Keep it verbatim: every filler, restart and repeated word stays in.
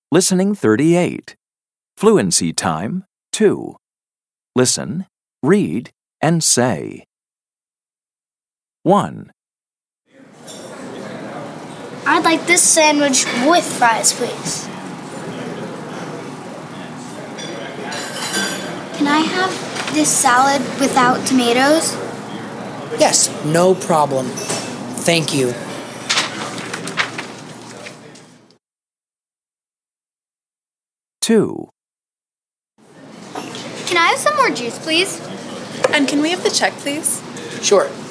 Listening thirty-eight. Fluency time, two. Listen, read, and say. one. I'd like this sandwich with fries, please. Can I have this salad without tomatoes? Yes, no problem. Thank you. two. Can I have some more juice, please? And can we have the check, please? Sure.